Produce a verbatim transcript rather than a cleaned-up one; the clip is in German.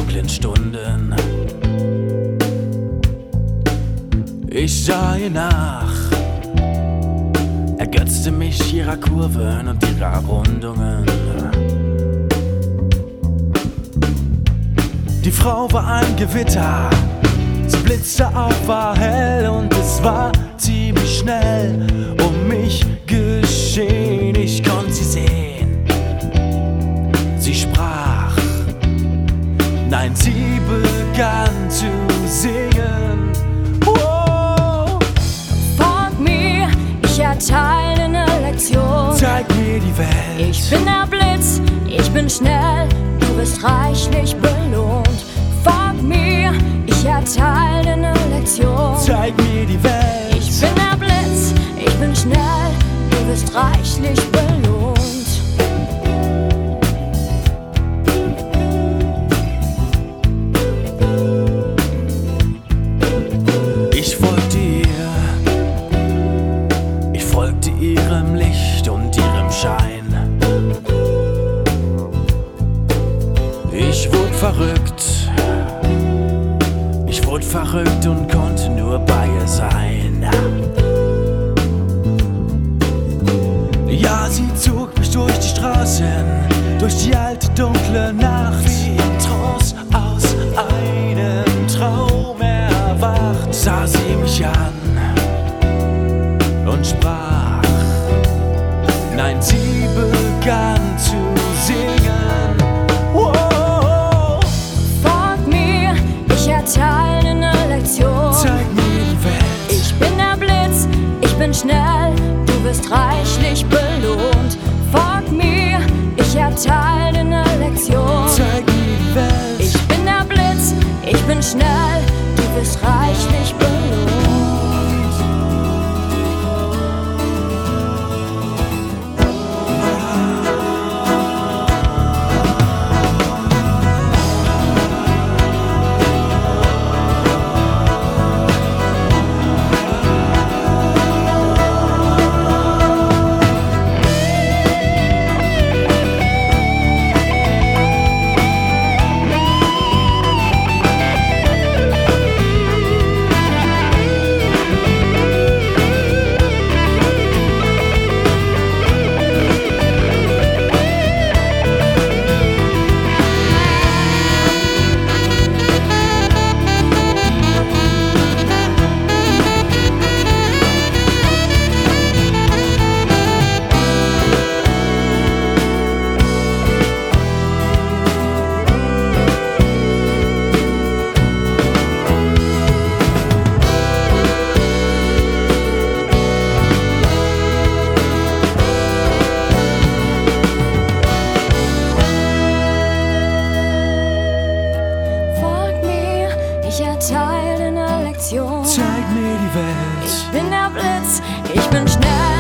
dunklen Stunden. Ich sah ihr nach, ergötzte mich ihrer Kurven und ihrer Rundungen. Die Frau war ein Gewitter, sie blitzte auf, war hell und es war ziemlich schnell um mich geschehen. Ich konnte sie sehen, sie sprach, nein, sie begann zu singen. Oh. Folg mir, ich erteile eine Lektion. Zeig mir die Welt. Ich bin der Blitz, ich bin schnell, du wirst reichlich belohnt. Folg mir, ich erteile eine Lektion. Zeig mir die Welt. Ich bin der Blitz, ich bin schnell, du wirst reichlich belohnt. Ich folgte ihr, ich folgte ihrem Licht und ihrem Schein. Ich wurde verrückt, ich wurde verrückt und konnte nur bei ihr sein. Ja, sie zog mich durch die Straßen, durch die alte dunkle Nacht, wie in Trance aus einem Traum erwacht. Sah sie mich an und sprach, nein, sie begann zu singen. Wow. Folg mir, ich erteile eine Lektion. Zeig mir die Welt. Ich bin der Blitz, ich bin schnell, du wirst reichlich belohnt. Folg mir, ich erteile eine Lektion. Zeig mir die Welt. Ich bin der Blitz, ich bin schnell, du wirst reichlich belohnt. Ich erteile eine Lektion. Zeig mir die Welt. Ich bin der Blitz, ich bin schnell.